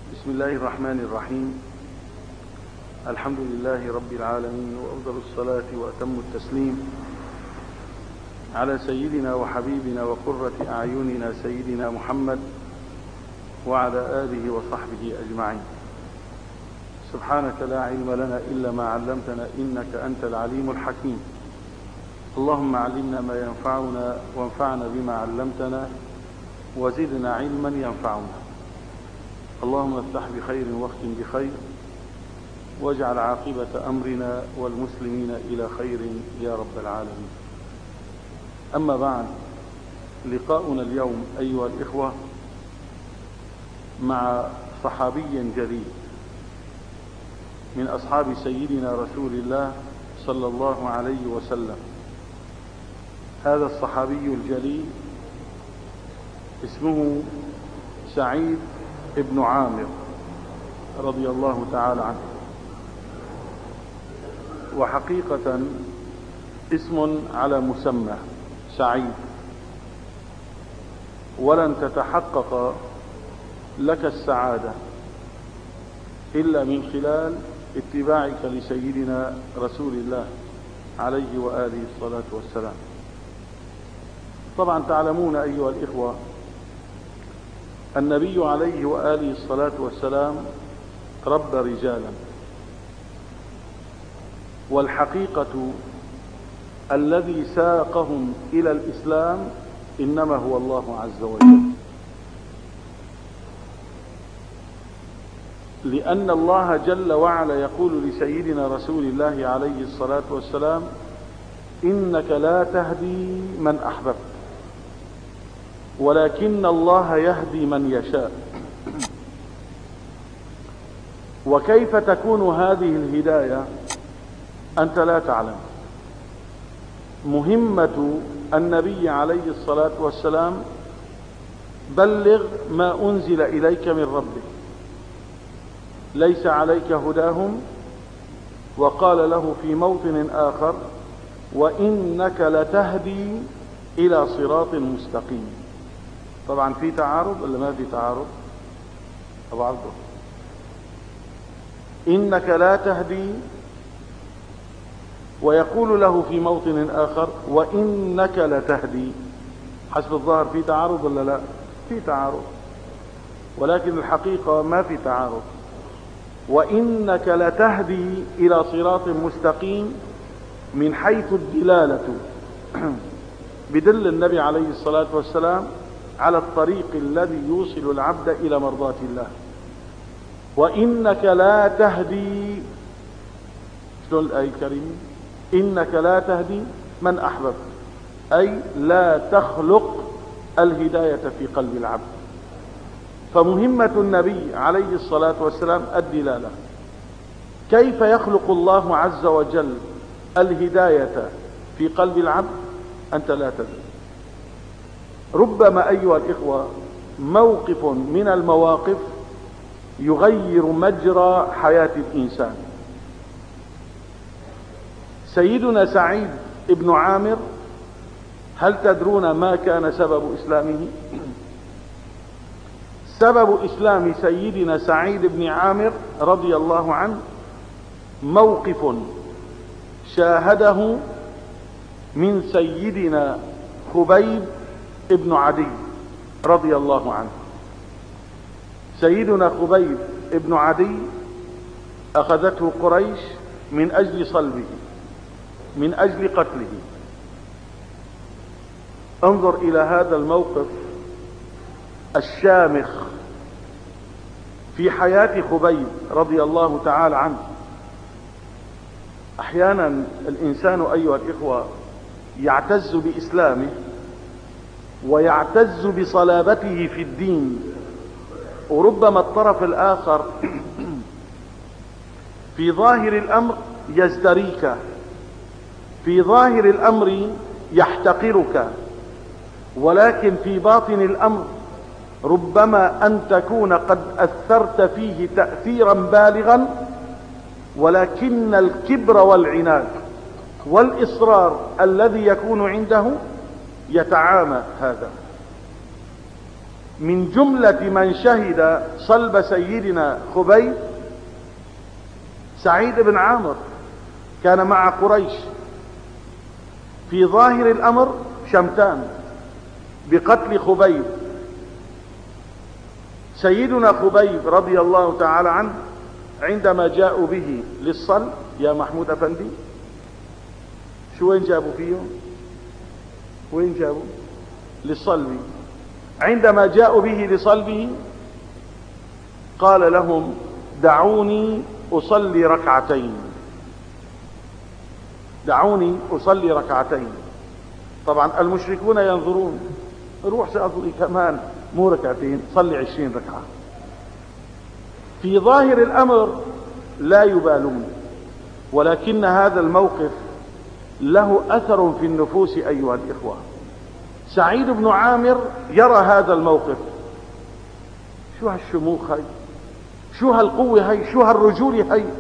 بسم الله الرحمن الرحيم. الحمد لله رب العالمين، وأفضل الصلاة وأتم التسليم على سيدنا وحبيبنا وقرة أعيننا سيدنا محمد وعلى آله وصحبه أجمعين. سبحانك لا علم لنا إلا ما علمتنا إنك أنت العليم الحكيم. اللهم علمنا ما ينفعنا وانفعنا بما علمتنا وزدنا علما ينفعنا. اللهم افتح بخير واختم بخير واجعل عاقبة أمرنا والمسلمين إلى خير يا رب العالمين. أما بعد، لقاؤنا اليوم أيها الإخوة مع صحابي جليل من أصحاب سيدنا رسول الله صلى الله عليه وسلم. هذا الصحابي الجليل اسمه سعيد ابن عامر رضي الله تعالى عنه، وحقيقة اسم على مسمى سعيد، ولن تتحقق لك السعادة إلا من خلال اتباعك لسيدنا رسول الله عليه وآله الصلاة والسلام. طبعا تعلمون أيها الإخوة النبي عليه وآله الصلاة والسلام ربى رجالا، والحقيقة الذي ساقهم إلى الإسلام إنما هو الله عز وجل، لأن الله جل وعلا يقول لسيدنا رسول الله عليه الصلاة والسلام: إنك لا تهدي من أحببت ولكن الله يهدي من يشاء. وكيف تكون هذه الهداية أنت لا تعلم. مهمة النبي عليه الصلاة والسلام: بلغ ما أنزل إليك من ربك، ليس عليك هداهم. وقال له في موطن آخر: وإنك لتهدي إلى صراط مستقيم. طبعا في تعارض ولا ما في تعارض؟ طبعا إنك لا تهدي، ويقول له في موطن آخر: وإنك لتهدي. حسب الظاهر في تعارض ولا لا؟ في تعارض، ولكن الحقيقة ما في تعارض. وإنك لتهدي إلى صراط مستقيم من حيث الدلالة، بدل النبي عليه الصلاة والسلام على الطريق الذي يوصل العبد إلى مرضاة الله. وإنك لا تهدي، شلون الآية الكريمة؟ إنك لا تهدي من أحببت، أي لا تخلق الهداية في قلب العبد. فمهمة النبي عليه الصلاة والسلام الدلالة. كيف يخلق الله عز وجل الهداية في قلب العبد؟ أنت لا تدري. ربما أيها الإخوة موقف من المواقف يغير مجرى حياة الإنسان. سيدنا سعيد ابن عامر، هل تدرون ما كان سبب إسلامه؟ سبب إسلام سيدنا سعيد بن عامر رضي الله عنه موقف شاهده من سيدنا خبيب ابن عدي رضي الله عنه. سيدنا خبيب ابن عدي أخذته قريش من أجل صلبه، من أجل قتله. انظر إلى هذا الموقف الشامخ في حياة خبيب رضي الله تعالى عنه. أحيانا الإنسان أيها الإخوة يعتز بإسلامه ويعتز بصلابته في الدين، وربما الطرف الآخر في ظاهر الأمر يزدريك، في ظاهر الأمر يحتقرك، ولكن في باطن الأمر ربما أن تكون قد أثرت فيه تأثيرا بالغا، ولكن الكبر والعناد والإصرار الذي يكون عنده يتعامى هذا. من جملة من شهد صلب سيدنا خبيب سعيد بن عامر، كان مع قريش. في ظاهر الأمر شمتان بقتل خبيب. سيدنا خبيب رضي الله تعالى عنه عندما جاءوا به للصلب، يا محمود أفندي شو وين جابوا فيه؟ وين جابوا؟ للصلب. عندما جاءوا به لصلبه قال لهم دعوني أصلي ركعتين، دعوني أصلي ركعتين. طبعا المشركون ينظرون، روح سأصلي كمان مو ركعتين، صلي 20 ركعة. في ظاهر الأمر لا يبالون، ولكن هذا الموقف له أثر في النفوس أيها الإخوة. سعيد بن عامر يرى هذا الموقف، شو هالشموخ هاي، شو هالقوة هاي، شو هالرجولة هاي،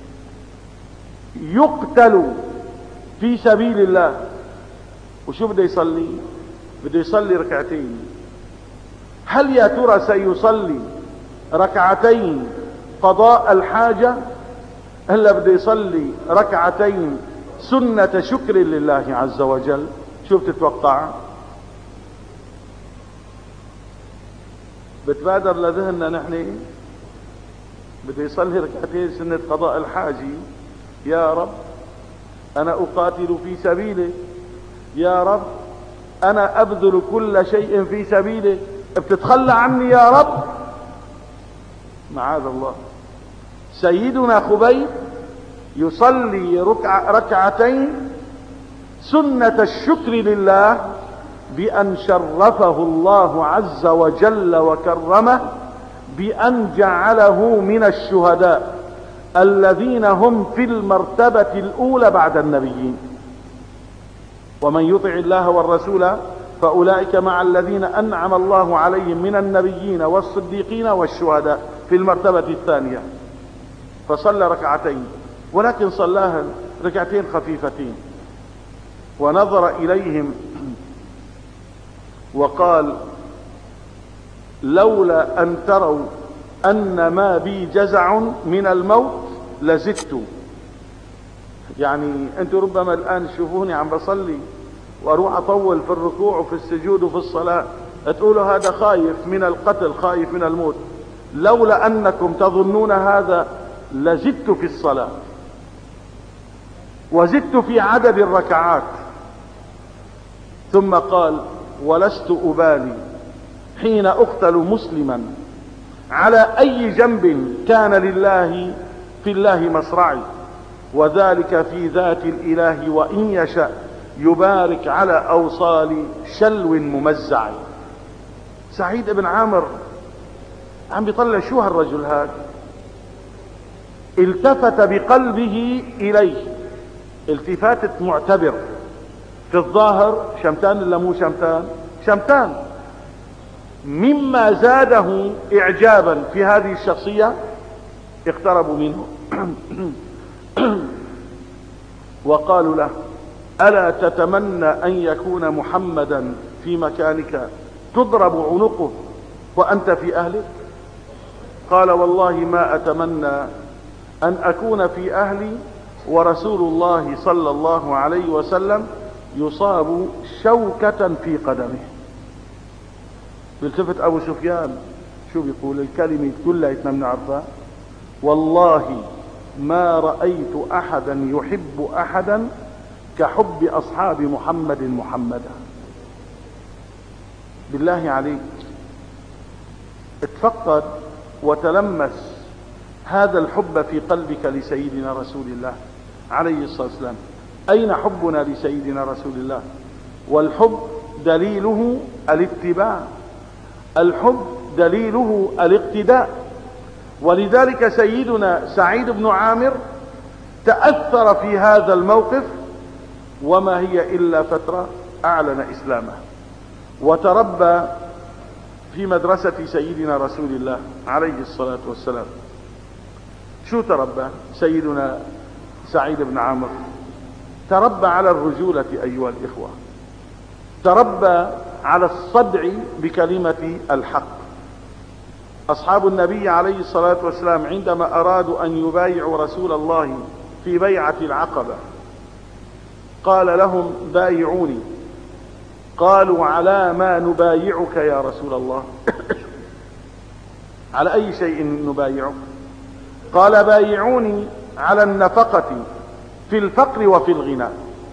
يقتل في سبيل الله. وشو بده يصلي؟ بده يصلي ركعتين. هل يا ترى سيصلي ركعتين قضاء الحاجة، هلا بده يصلي ركعتين سنة شكر لله عز وجل؟ شو بتتوقع؟ بتبادر لذهننا نحن بده يصلي ركعتين سنة قضاء الحاجة. يا رب أنا أقاتل في سبيلك، يا رب أنا أبذل كل شيء في سبيلك، بتتخلى عني يا رب؟ معاذ الله. سيدنا خبيب يصلي ركعتين سنة الشكر لله بأن شرفه الله عز وجل وكرمه بأن جعله من الشهداء الذين هم في المرتبة الأولى بعد النبيين. ومن يطع الله والرسول فأولئك مع الذين أنعم الله عليهم من النبيين والصديقين والشهداء في المرتبة الثانية. فصلى ركعتين، ولكن صلاها ركعتين خفيفتين، ونظر إليهم وقال لولا أن تروا أن ما بي جزع من الموت لزدت. يعني أنتم ربما الآن تشوفوني عم بصلي وأروح أطول في الركوع وفي السجود وفي الصلاة، تقولوا هذا خايف من القتل، خايف من الموت. لولا أنكم تظنون هذا لزدت في الصلاة وزدت في عدد الركعات. ثم قال ولست أبالي حين أقتل مسلما على أي جنب كان لله في الله مصرعي، وذلك في ذات الإله وإن يشاء يبارك على أوصال شلو ممزع. سعيد بن عامر عم بيطلع شو هالرجل هذا، التفت بقلبه إليه التفاتة معتبر. في الظاهر شمتان ولا مو شمتان؟ شمتان. مما زاده إعجابا في هذه الشخصية اقتربوا منه وقالوا له ألا تتمنى أن يكون محمدا في مكانك تضرب عنقه وأنت في أهلك؟ قال والله ما أتمنى أن أكون في أهلي ورسول الله صلى الله عليه وسلم يصاب شوكة في قدمه. بيلتفت أبو سفيان شو بيقول؟ الكلمة كلها بنعرفها، والله ما رأيت أحدا يحب أحدا كحب أصحاب محمد محمدا. بالله عليك اتفقد وتلمس هذا الحب في قلبك لسيدنا رسول الله عليه الصلاة والسلام. أين حبنا لسيدنا رسول الله؟ والحب دليله الاتباع، الحب دليله الاقتداء. ولذلك سيدنا سعيد بن عامر تأثر في هذا الموقف، وما هي إلا فترة أعلن إسلامه وتربى في مدرسة سيدنا رسول الله عليه الصلاة والسلام. شو تربى سيدنا سعيد بن عامر؟ تربى على الرجولة أيها الإخوة، تربى على الصدع بكلمة الحق. أصحاب النبي عليه الصلاة والسلام عندما أرادوا أن يبايعوا رسول الله في بيعة العقبة قال لهم بايعوني. قالوا على ما نبايعك يا رسول الله؟ على أي شيء نبايعك؟ قال بايعوني على النفقة في الفقر وفي الغنى.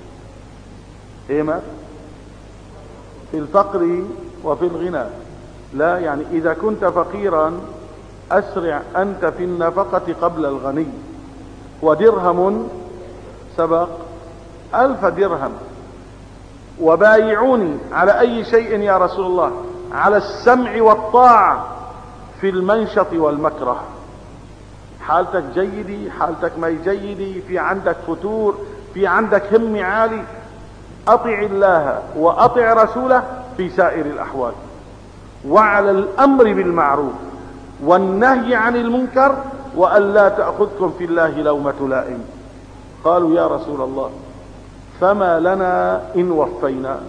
إيما في الفقر وفي الغنى، لا يعني إذا كنت فقيرا أسرع أنت في النفقة قبل الغني، ودرهم سبق 1000 درهم. وبايعوني على أي شيء يا رسول الله؟ على السمع والطاعة في المنشط والمكره. حالتك جيدي، حالتك ما جيدي، في عندك فتور، في عندك هم عالي، أطع الله وأطع رسوله في سائر الأحوال. وعلى الأمر بالمعروف والنهي عن المنكر، وأن لا تأخذكم في الله لومة لائم. قالوا يا رسول الله فما لنا إن وفينا؟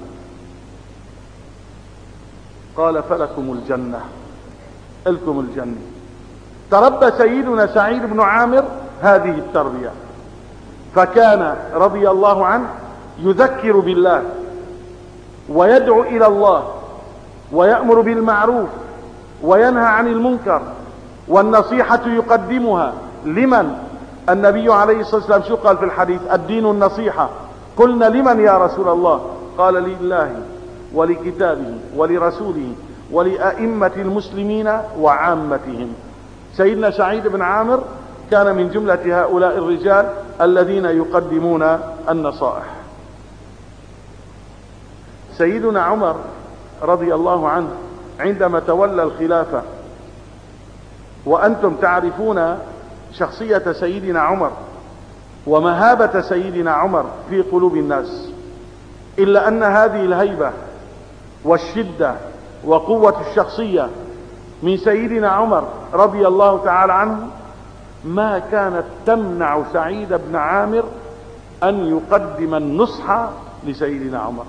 قال فلكم الجنة، لكم الجنة. تربى سيدنا سعيد بن عامر هذه التربية، فكان رضي الله عنه يذكر بالله ويدعو إلى الله ويأمر بالمعروف وينهى عن المنكر، والنصيحة يقدمها لمن؟ النبي عليه الصلاة والسلام شو قال في الحديث؟ الدين النصيحة. قلنا لمن يا رسول الله؟ قال لله ولكتابه ولرسوله ولأئمة المسلمين وعامتهم. سيدنا سعيد بن عامر كان من جملة هؤلاء الرجال الذين يقدمون النصائح. سيدنا عمر رضي الله عنه عندما تولى الخلافة، وأنتم تعرفون شخصية سيدنا عمر ومهابة سيدنا عمر في قلوب الناس، إلا أن هذه الهيبة والشدة وقوة الشخصية من سيدنا عمر رضي الله تعالى عنه ما كانت تمنع سعيد بن عامر أن يقدم النصح لسيدنا عمر.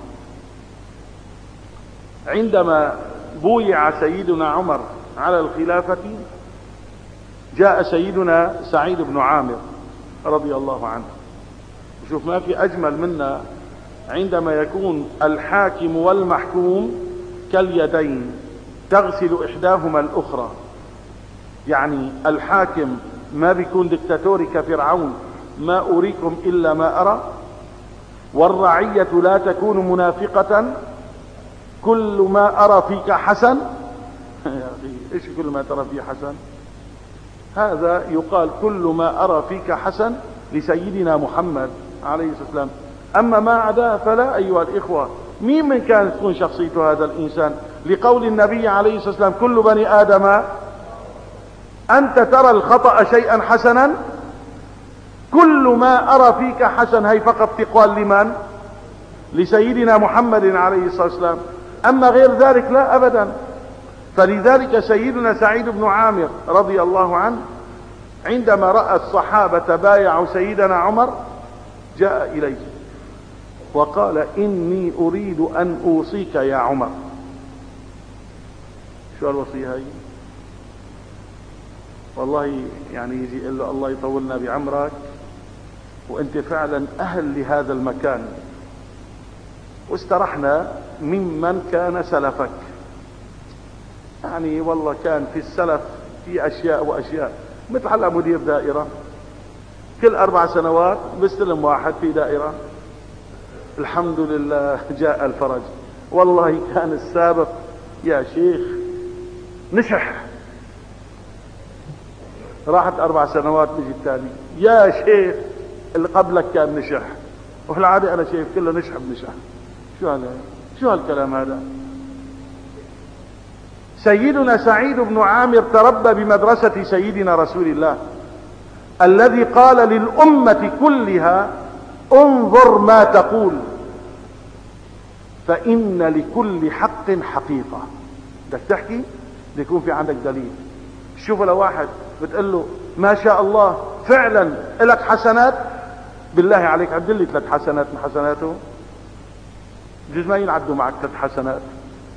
عندما بويع سيدنا عمر على الخلافة جاء سيدنا سعيد بن عامر رضي الله عنه. شوف ما في أجمل منا عندما يكون الحاكم والمحكوم كاليدين تغسل إحداهما الأخرى. يعني الحاكم ما بيكون دكتاتوري كفرعون، ما أريكم إلا ما أرى، والرعية لا تكون منافقة، كل ما أرى فيك حسن. يا أخي إيش كل ما ترى فيه حسن؟ هذا يقال كل ما أرى فيك حسن لسيدنا محمد عليه الصلاة والسلام، أما ما عدا فلا. أيها الإخوة، مين من كانت تكون شخصية هذا الإنسان؟ لقول النبي عليه الصلاة والسلام كل بني آدم، أنت ترى الخطأ شيئا حسنا؟ كل ما أرى فيك حسن، هي فقط تقال لمن؟ لسيدنا محمد عليه الصلاة والسلام، أما غير ذلك لا أبدا. فلذلك سيدنا سعيد بن عامر رضي الله عنه عندما رأى الصحابة بايعوا سيدنا عمر جاء إليه وقال إني أريد أن أوصيك يا عمر. شو الوصية هاي؟ والله يعني يجي يقول له الله يطولنا بعمرك وانت فعلا أهل لهذا المكان، واسترحنا ممن كان سلفك. يعني والله كان في السلف في أشياء وأشياء، مثل هلا مدير دائرة كل 4 سنوات بيستلم واحد في دائرة، الحمد لله جاء الفرج. والله كان السابق يا شيخ نشح، راحت 4 سنوات بيجي الثاني يا شيخ اللي قبلك كان نشح. وفي العادة أنا شايف كله نشح بنشح. شو هالكلام هذا؟ سيدنا سعيد بن عامر تربى بمدرسة سيدنا رسول الله الذي قال للأمة كلها انظر ما تقول فإن لكل حق حقيقة. بدك تحكي يكون في عندك دليل. شوف لو واحد بتقول له ما شاء الله فعلا لك حسنات، بالله عليك عد لي 3 حسنات من حسناته، جزء ما ينعدوا معك 3 حسنات.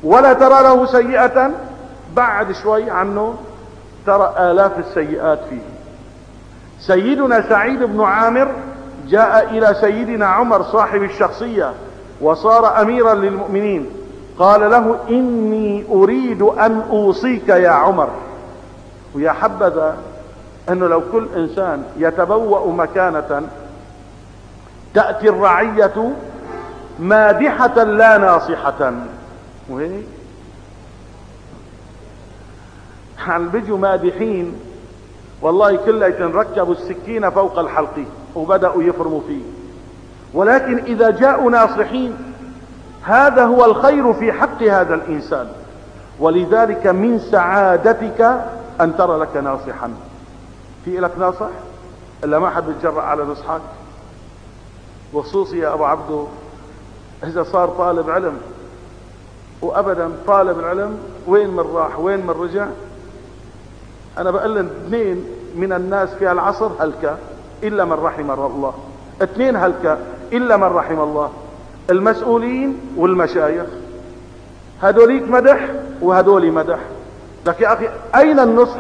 ولا ترى له سيئة، بعد شوي عنه ترى آلاف السيئات فيه. سيدنا سعيد بن عامر جاء إلى سيدنا عمر صاحب الشخصية وصار أميرا للمؤمنين، قال له: إني أريد أن أوصيك يا عمر. ويا حبذا أنه لو كل إنسان يتبوأ مكانة تأتي الرعية مادحة لا ناصحة. وهيك حال بيجوا مادحين والله كلية ركبوا السكين فوق الحلق وبدأوا يفرموا فيه، ولكن إذا جاءوا ناصحين هذا هو الخير في حق هذا الإنسان. ولذلك من سعادتك أن ترى لك ناصحا. في لك ناصح إلا ما حد بيتجرأ على نصحك، وخصوصي يا أبو عبدو إذا صار طالب علم. وأبدا طالب العلم وين من راح وين من رجع. أنا بقول اثنين من الناس في العصر هلكة إلا من رحم الله، اثنين هلكة إلا من رحم الله: المسؤولين والمشايخ. هدوليك مدح وهدولي مدح. لك يا أخي أين النصح؟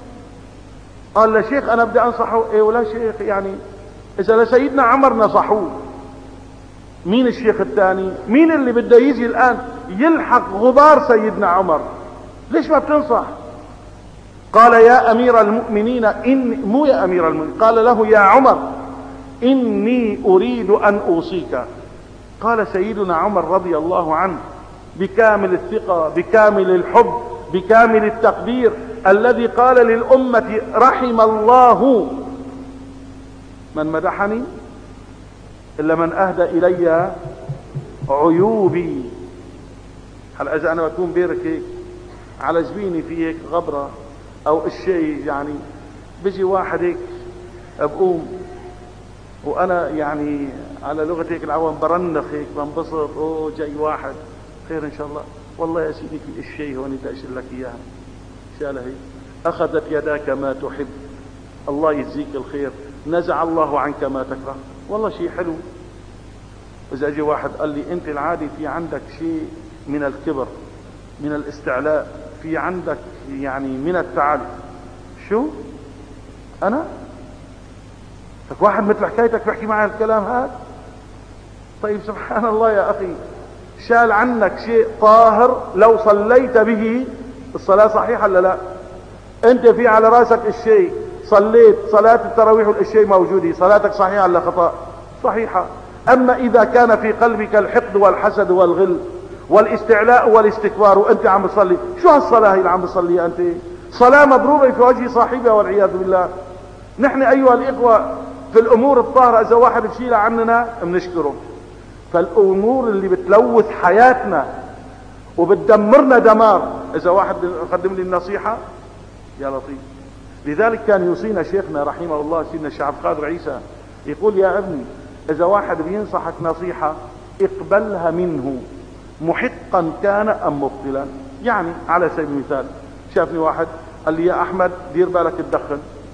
قال له: شيخ أنا بدي أنصحه. إيه ولا شيخ، يعني إذا لسيدنا عمر نصحوه، مين الشيخ الثاني؟ مين اللي بده يجي الآن يلحق غبار سيدنا عمر؟ ليش ما بتنصح؟ قال: يا أمير المؤمنين، مو يا أمير المؤمنين، قال له: يا عمر إني أريد أن أوصيك. قال سيدنا عمر رضي الله عنه بكامل الثقة بكامل الحب بكامل التقدير الذي قال للأمة: رحم الله من مدحني إلا من أهدى إلي عيوبي. هلا إذا أنا بكون بيرك هيك على جبيني في هيك غبرة أو الشيء، يعني بيجي واحد هيك بقوم وأنا يعني على لغة هيك العوام برنخ هيك بنبسط، أوه جاي واحد خير إن شاء الله، والله يا سيدي في الشيء هون بدي أشيل لك إياها. شالها هيك، أخذت يداك ما تحب، الله يجزيك الخير، نزع الله عنك ما تكره. والله شيء حلو. إذا أجي واحد قال لي: أنت العادي في عندك شيء من الكبر من الاستعلاء، في عندك يعني من التعالي. شو أنا؟ لك واحد مثل حكايتك بيحكي معي الكلام هذا؟ طيب سبحان الله يا أخي، شال عنك شيء طاهر لو صليت به الصلاة صحيحة ولا لا؟ أنت في على راسك الشيء، صليت صلاة التراويح والشيء موجودة، صلاتك صحيحة ولا خطأ؟ صحيحة. أما إذا كان في قلبك الحقد والحسد والغل والاستعلاء والاستكبار وأنت عم تصلي، شو هالصلاة اللي عم تصليها أنت؟ صلاة مضروبة في وجه صاحبها والعياذ بالله. نحن أيها الإخوة في الأمور الطاهرة إذا واحد بشيلها عننا بنشكره. فالأمور اللي بتلوث حياتنا وبتدمرنا دمار، إذا واحد قدم لي النصيحة يا لطيف. لذلك كان يوصينا شيخنا رحمه الله سيدنا الشيخ عبد القادر عيسى، يقول: يا ابني إذا واحد بينصحك نصيحة اقبلها منه محقا كان أم مبطلا. يعني على سبيل المثال شافني واحد قال لي: يا أحمد دير بالك تدخن.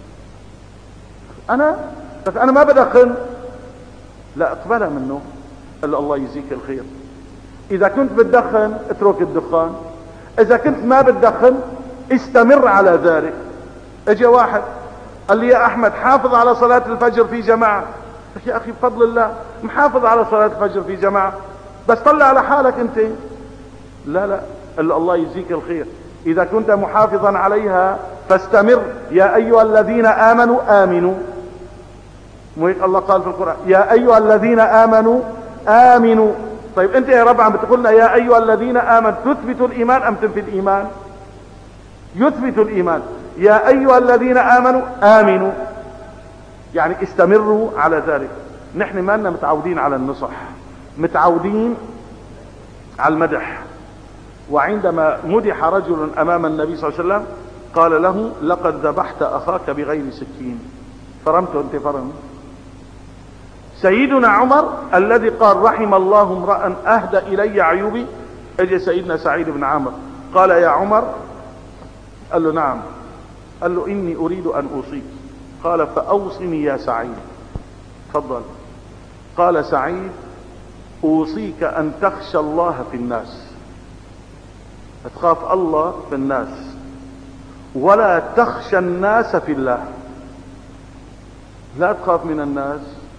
أنا ما بدخن. لا، اقبلها منه، قال له: الله يجزيك الخير، إذا كنت بتدخن اترك الدخان، إذا كنت ما بتدخن استمر على ذلك. اجى واحد قال لي: يا أحمد حافظ على صلاة الفجر في جماعة. يا أخي بفضل الله محافظ على صلاة الفجر في جماعة، بس طلع على حالك أنت. لا، قال له: الله يجزيك الخير، إذا كنت محافظا عليها فاستمر. يا أيها الذين آمنوا آمنوا. مو هيك الله قال في القرآن: يا أيها الذين آمنوا آمنوا. طيب أنت يا رب عم بتقولنا يا أيها الذين آمنوا، تثبت الإيمان أم تنفي الإيمان؟ يثبت الإيمان. يا أيها الذين آمنوا آمنوا، يعني استمروا على ذلك. نحن ما لنا متعودين على النصح، متعودين على المدح. وعندما مدح رجل أمام النبي صلى الله عليه وسلم قال له: لقد ذبحت أخاك بغير سكين. فرمت أنت فرم. سيدنا عمر الذي قال: رحم الله امرأ أهدى إلي عيوبي، اجى سيدنا سعيد بن عامر قال: يا عمر. قال له: نعم. قال له: إني أريد أن أوصيك. قال: فأوصني يا سعيد. تفضل. قال سعيد: أوصيك أن تخشى الله في الناس. تخاف الله في الناس ولا تخشى الناس في الله. لا تخاف من الناس،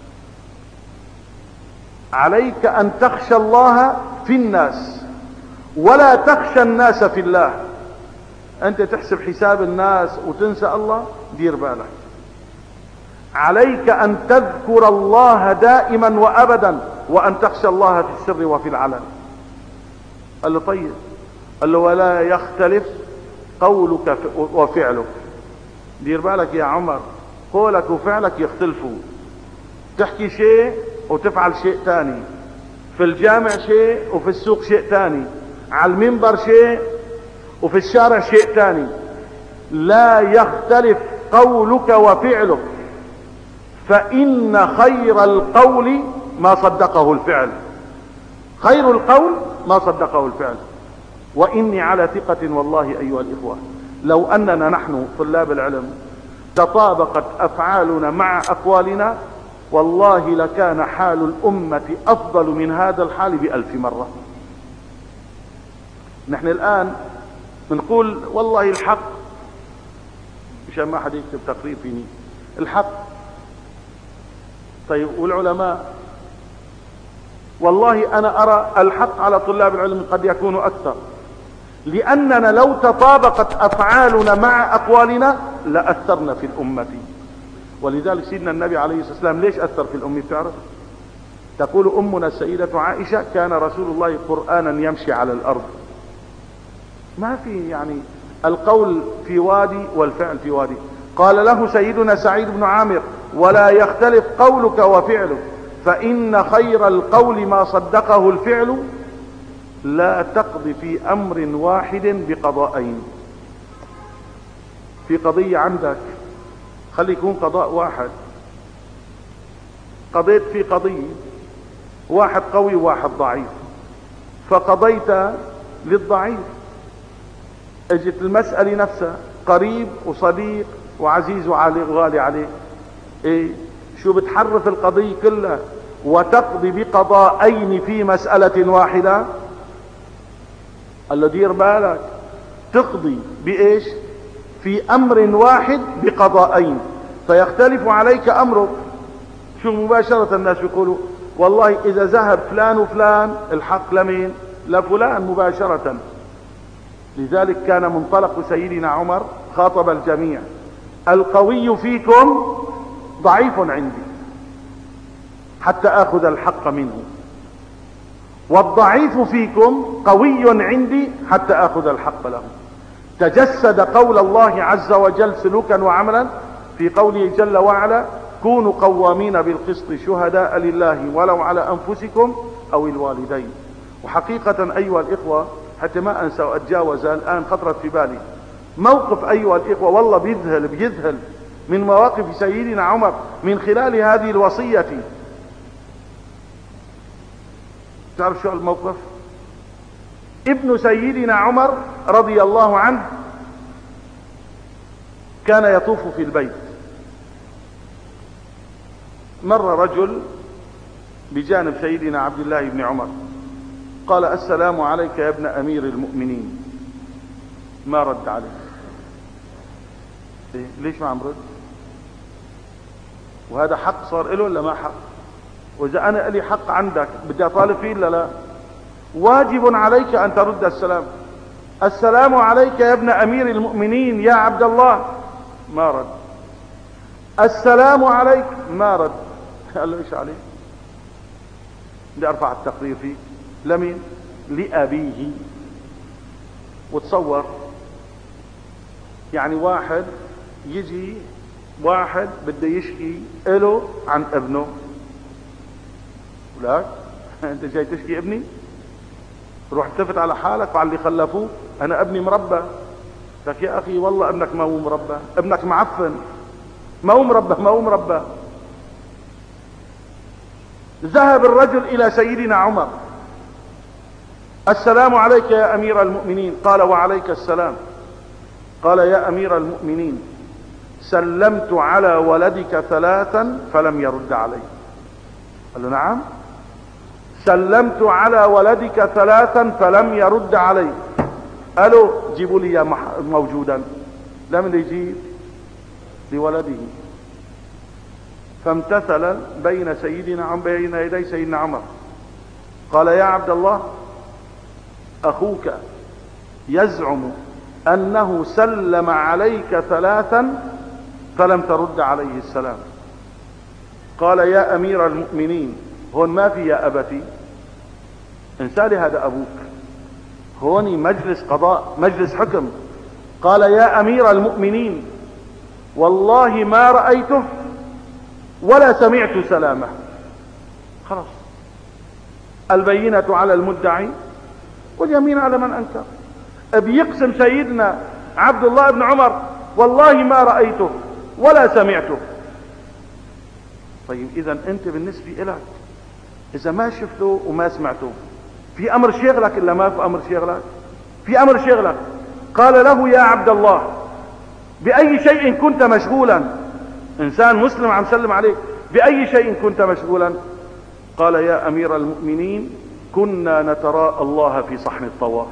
عليك أن تخشى الله في الناس ولا تخشى الناس في الله. أنت تحسب حساب الناس وتنسى الله، دير بالك. عليك أن تذكر الله دائما وأبدا وأن تخشى الله في السر وفي العلن. قال له طيب، قال له ولا يختلف قولك وفعلك. دير بالك يا عمر، قولك وفعلك يختلفوا. تحكي شيء وتفعل شيء تاني، في الجامع شيء وفي السوق شيء تاني، على المنبر شيء وفي الشارع شيء تاني. لا يختلف قولك وفعلك، فإن خير القول ما صدقه الفعل. خير القول ما صدقه الفعل. وإني على ثقة والله أيها الإخوة، لو أننا نحن طلاب العلم تطابقت أفعالنا مع أقوالنا، والله لكان حال الأمة أفضل من هذا الحال ب1000 مرة. نحن الآن بنقول والله الحق، مشان ما حد يكتب تقرير فيني، الحق. طيب والعلماء؟ والله أنا أرى الحق على طلاب العلم قد يكون أكثر، لأننا لو تطابقت أفعالنا مع أقوالنا لأثرنا في الأمة. ولذلك سيدنا النبي عليه الصلاة والسلام ليش أثر في الأمة؟ تعرف؟ تقول أمنا السيدة عائشة كان رسول الله قرآنا يمشي على الأرض. ما في يعني القول في وادي والفعل في وادي. قال له سيدنا سعيد بن عامر ولا يختلف قولك وفعلك، فإن خير القول ما صدقه الفعل. لا تقضي في أمر واحد بقضاءين. في قضية عندك خلي يكون قضاء واحد. قضيت في قضية، واحد قوي وواحد ضعيف، فقضيت للضعيف. اجت المسألة نفسها قريب وصديق وعزيز وغالي عليه، ايه شو بتحرف القضية كلها وتقضي بقضاءين في مسألة واحدة؟ قال له دير بالك، تقضي بإيش؟ في أمر واحد بقضاءين، فيختلف عليك أمرك. شو مباشرة الناس يقولوا والله إذا ذهب فلان وفلان الحق لمين؟ لفلان مباشرة. لذلك كان منطلق سيدنا عمر خاطب الجميع: القوي فيكم ضعيف عندي حتى آخذ الحق منه، والضعيف فيكم قوي عندي حتى آخذ الحق له. تجسد قول الله عز وجل سلوكا وعملا في قوله جل وعلا: كونوا قوامين بالقسط شهداء لله ولو على أنفسكم أو الوالدين. وحقيقة أيها الإخوة، حتى ما أنسى وأتجاوز، الآن خطرت في بالي موقف أيها الإخوة والله بيذهل من مواقف سيدنا عمر من خلال هذه الوصية. تعرف شو الموقف؟ ابن سيدنا عمر رضي الله عنه كان يطوف في البيت. مر رجل بجانب سيدنا عبد الله بن عمر، قال: السلام عليك يا ابن أمير المؤمنين. ما رد عليه. ليش ما عم رد؟ وهذا حق صار له ولا ما حق؟ وإذا أنا لي حق عندك بدي أطالب فيه ولا لا؟ واجب عليك أن ترد السلام. السلام عليك يا ابن أمير المؤمنين يا عبد الله. ما رد. السلام عليك. ما رد. قال له: إيش عليه؟ بدي أرفع التقرير فيه. لمين؟ لأبيه. وتصور يعني واحد يجي، واحد بده يشكي له عن ابنه، ولك انت جاي تشكي ابني؟ روح التفت على حالك وعلى اللي خلفوه. انا ابني مربى. لك يا اخي والله ابنك ما هو مربى، ابنك معفن، ما هو مربى. ذهب الرجل الى سيدنا عمر: السلام عليك يا امير المؤمنين. قال: وعليك السلام. قال: يا امير المؤمنين، سلمت على ولدك 3 فلم يرد علي. قال له: نعم. سلمت على ولدك 3 فلم يرد علي. قالوا جيبوا لي موجودا، لم يجيب لولده. فامتثل بين يدي سيدنا عمر، قال يا عبد الله أخوك يزعم أنه سلم عليك 3 فلم ترد عليه السلام. قال يا أمير المؤمنين، هون ما في يا أبتي، انسالي هذا أبوك، هون مجلس قضاء مجلس حكم. قال يا أمير المؤمنين والله ما رأيته ولا سمعت سلامه. خلاص، البينة على المدعي واليمين على من أنكر. بيقسم سيدنا عبد الله بن عمر والله ما رأيته ولا سمعته. طيب إذا أنت بالنسبة إليك إذا ما شفته وما سمعته، في أمر شغلك إلا ما في أمر شغلك؟ في أمر شغلك. قال له يا عبد الله بأي شيء كنت مشغولا؟ إنسان مسلم عم سلم عليك، بأي شيء كنت مشغولا؟ قال يا أمير المؤمنين كنا نتراءى الله في صحن الطواف.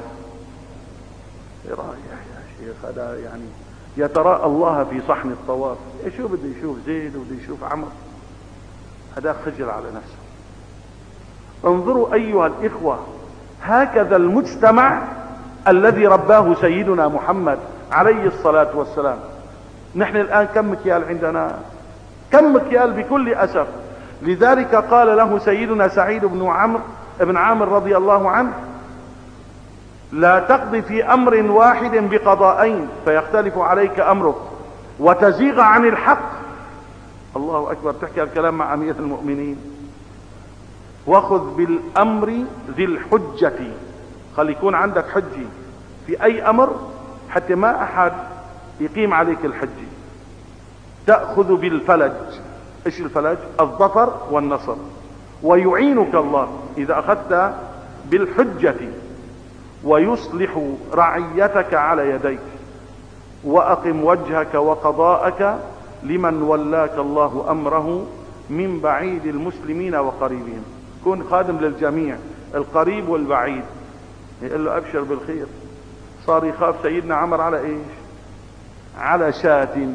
ايه رايك يا شيخ؟ هذا يعني يتراءى الله في صحن الطواف، شو بده يشوف زيد وبده يشوف عمر؟ هذا خجل على نفسه. انظروا أيها الإخوة، هكذا المجتمع الذي رباه سيدنا محمد عليه الصلاة والسلام. نحن الآن كم مكيال عندنا؟ كم مكيال بكل أسف. لذلك قال له سيدنا سعيد بن عامر رضي الله عنه لا تقضي في أمر واحد بقضاءين فيختلف عليك أمرك وتزيغ عن الحق. الله أكبر، تحكي الكلام مع أمير المؤمنين. وخذ بالأمر ذي الحجة، خلي يكون عندك حجة في أي أمر حتى ما أحد يقيم عليك الحجة. تأخذ بالفلج. إيش الفلج؟ الظفر والنصر. ويعينك الله إذا أخذت بالحجة، ويصلح رعيتك على يديك. وأقم وجهك وقضاءك لمن ولاك الله أمره من بعيد المسلمين وقريبهم. كن خادم للجميع، القريب والبعيد. يقول له أبشر بالخير. صار يخاف سيدنا عمر على إيش؟ على شاة.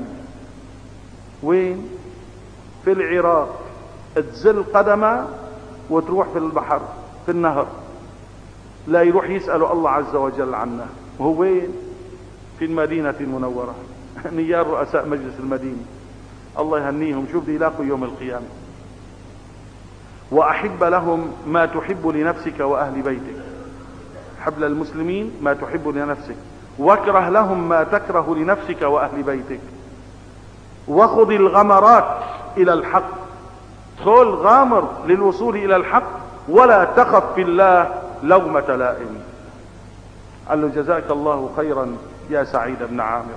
وين؟ في العراق، تزل قدمه وتروح في البحر في النهر، لا يروح يسأل الله عز وجل عنه. وهو وين؟ في المدينة المنورة. نيار رؤساء مجلس المدينة الله يهنيهم، شوف دي يلاقوا يوم القيامة. وأحب لهم ما تحب لنفسك وأهل بيتك. حب للمسلمين ما تحب لنفسك، واكره لهم ما تكره لنفسك وأهل بيتك. وخذ الغمرات إلى الحق، خذ غامر للوصول إلى الحق، ولا تخف في الله لومة لائم. قال له جزاك الله خيرا يا سعيد بن عامر.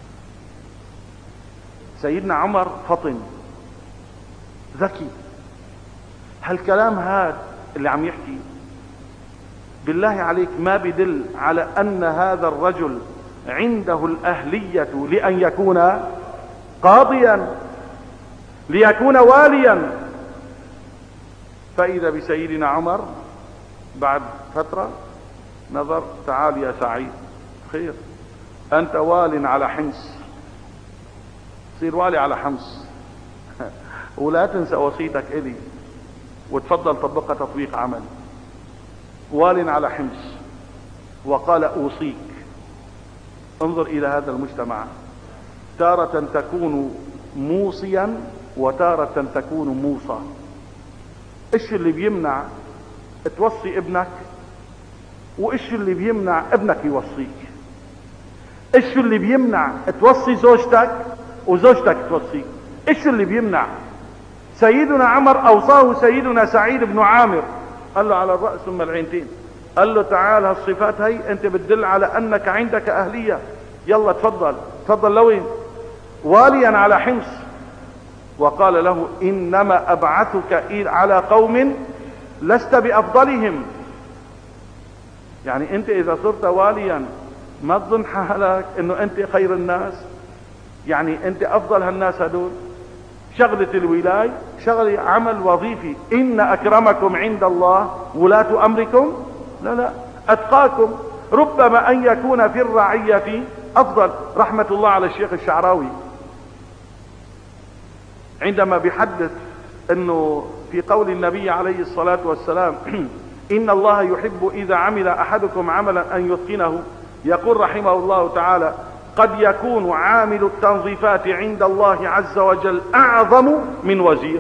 سيدنا عمر فطن ذكي. هالكلام هذا اللي عم يحكي بالله عليك ما بدل على أن هذا الرجل عنده الأهلية لأن يكون قاضيا، ليكون واليا. فإذا بسيدنا عمر بعد فترة نظر، تعال يا سعيد، خير، أنت وال على حمص، صير والي على حمص ولا تنسى وصيتك إلي، وتفضل طبقها تطبيق عمل. وال على حمص، وقال أوصيك. انظر إلى هذا المجتمع، تارة تكون موصيا وتارة تكون موصى. ايش اللي بيمنع توصي ابنك؟ وايش اللي بيمنع ابنك يوصيك؟ ايش اللي بيمنع توصي زوجتك وزوجتك توصيك؟ ايش اللي بيمنع؟ سيدنا عمر اوصاه سيدنا سعيد بن عامر، قال له على الرأس ثم العينتين، قال له تعال، هالصفات هي انت بتدل على انك عندك اهلية، يلا تفضل. تفضل لوين؟ واليا على حمص. وقال له انما ابعثك على قوم لست بافضلهم. يعني انت اذا صرت واليا ما تظن حالك انه انت خير الناس، يعني انت افضل هالناس هدول. شغلة الولاية شغلة عمل وظيفي. ان اكرمكم عند الله ولاة امركم لا اتقاكم. ربما أن يكون في الرعية أفضل. رحمة الله على الشيخ الشعراوي عندما بيحدث أنه في قول النبي عليه الصلاة والسلام إن الله يحب إذا عمل أحدكم عملا أن يتقنه، يقول رحمه الله تعالى قد يكون عامل التنظيفات عند الله عز وجل أعظم من وزير،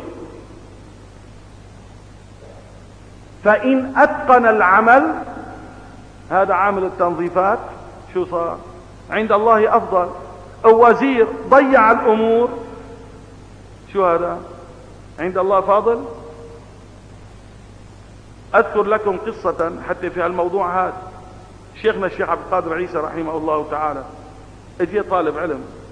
فإن أتقن العمل هذا عامل التنظيفات شو صار عند الله أفضل. الوزير ضيع الأمور شو هذا عند الله فاضل. أذكر لكم قصة حتى في الموضوع هذا. شيخنا الشيخ عبد القادر عيسى رحمه الله تعالى اجى طالب علم